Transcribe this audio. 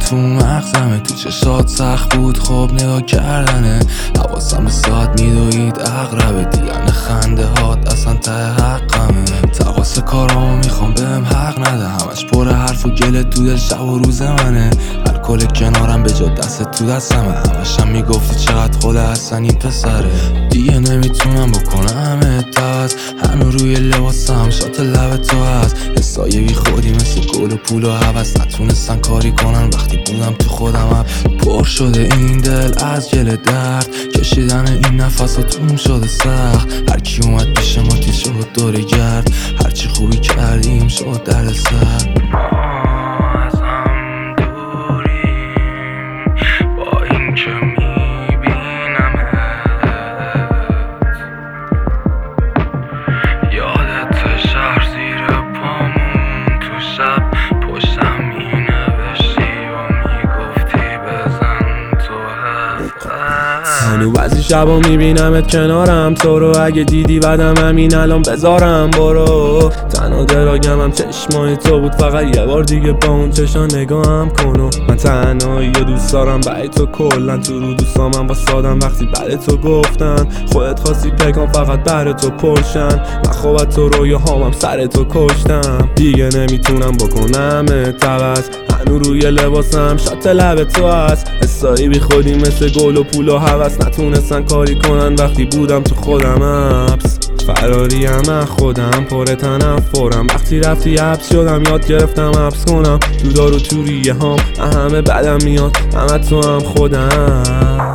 تو مغزمه، تو چشات سخت بود خب نگاه کردنه. حواسم به ساعت میدوید اقربه، دیدن خنده هات اصلا ته حقمه. تقاس کارامو میخوام بهم حق نده، همش پر حرف و گله تو دل شب و روز منه. الکل کنارم به جا دست تو دستمه، همشم میگفتی چقدر خود حسن این پسره. دیگه نمیتونم بکنم اتاز، هنو روی لباسم شات لب تو هست. حسای بی خودی مثل گل و پول و حوث، نتونستن کاری کنن وقتی بودم تو خودم. پر شده این دل از گل درد، کشیدن این نفس و توم شده سخت. هرکی اومد پیش ما تیز شد دوره گرد، هرچی خوبی کردیم شد درد سر. هنو بعضی شبا میبینمت کنارم، تو رو اگه دیدی بعدم همین الان بذارم برو. تنها دراگمم چشمای تو بود، فقط یه بار دیگه با اون چشا نگاهم کنو. من تنهایی دوست دارم برای تو، کلن تو رو دوستامم با سادم وقتی بعد تو گفتن. خودت خواستی پکان فقط برای تو پرشن، من خوابت تو رویاهامم سر تو کشتم. دیگه نمیتونم بکنم اتبس، هنو روی لباسم شات لب تو هست. حسایی بی خودی مثل گل و پول و حوث، نتونستن کاری کنن وقتی بودم تو خودم حبس. فراریم از خودم پر تنفرم، وقتی رفتی حبس شدم یاد گرفتم حبس کنم. تو دار و توریه هام همه بدم میاد، همه تو هم خودم.